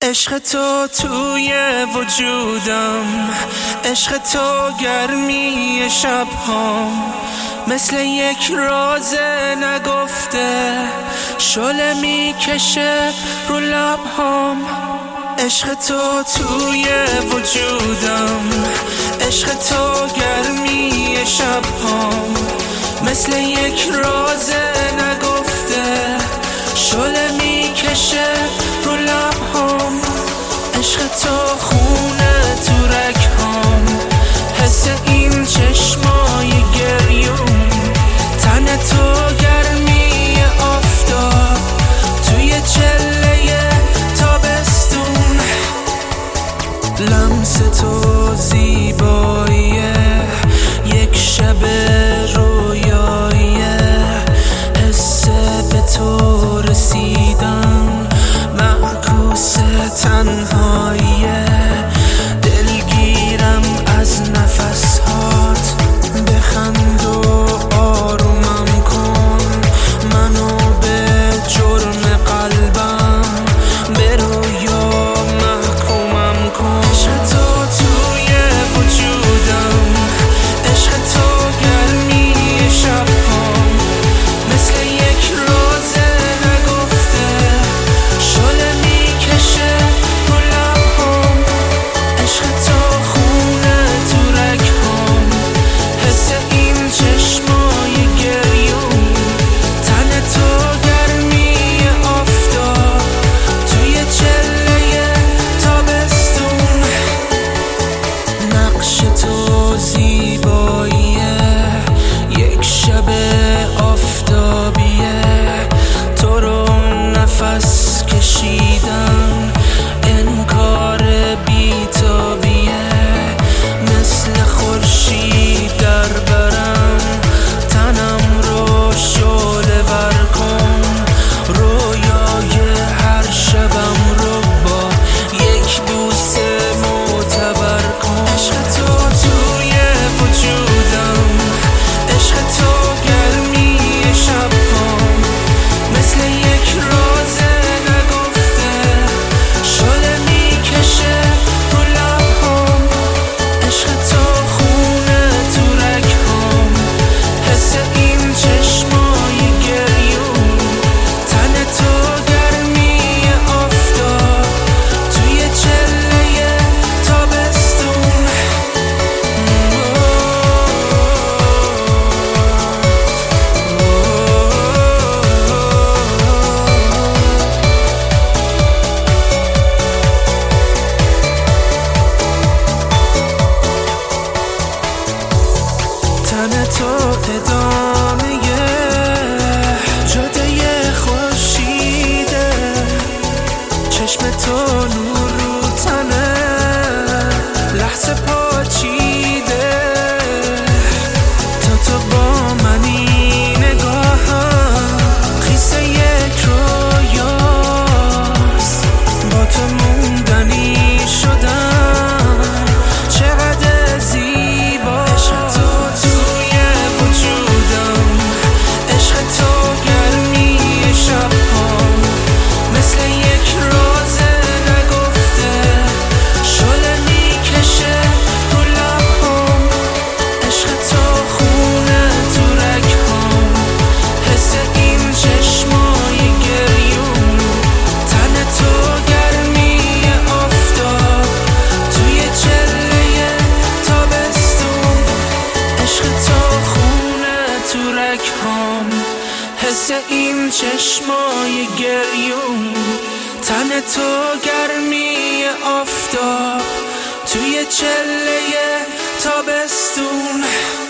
عشق تو توی وجودم، عشق تو گرمی شبهام، مثل یک راز نگفته شعله میکشه رو لبهام. عشق تو توی وجودم، عشق تو گرمی شبهام، مثل یک راز نگفته شعله میکشه رو لبهام. عشق تو خونه تو رگهام، حس این چشمای گریون، تن تو گرمی آفتاب توی چله تابستون. لمس تو زیباییه، یک شب رویاییه، حس به تو رسیدن معکوس تنهاییه. دلگیرم از نفسهات، بخند و آرومم کن منو به جرم قلبم، به رویا محکومم کن. عشق تو توی وجودم، عشق تو گرمی شبهام، مثل یک راز نگفته شعله میکشه رو لبهام. عشق تو خونه تو رگهام، حس این چشمای گریون، تن تو گرمی آفتاب توی چله تابستون. نقش تو زیباییه، یک شب آفتابیه، تو رو نفس کشیدن انکار بیتابیه. مثل خورشید در برم، تنم رو شعله ور کن، رویای هر شبم رو با یک بوسه معتبر کن. عشق تو توی وجودم، عشق تو گرمی شبهام، مثل یک راز نگفته شعله میکشه رو لبهام. عشق تو خونه تو رگهام، حس این چشمای گریون، تن تو گرمی آفتاب توی چله تابستون. تن تو ادامه جاده خورشیده، چشم تو نور رو تنه لحظه پاچیده. تو با منی نگاهم، خیسه یک رویاست، با تو موندنی شدم چقدر زیبا. عشق تو توی وجودم، عشق تو گرمی شبهام، مثل یک راز نگفته شعله میکشه رو لبهام. عشق تو خونه تو رگهام، حس این چشمای گریون، تن تو گرمی آفتاب توی چله تابستون. عشق تو خونه تو رگهام، حس این چشمای گریون، تن تو گرمی آفتاب توی چله تابستون.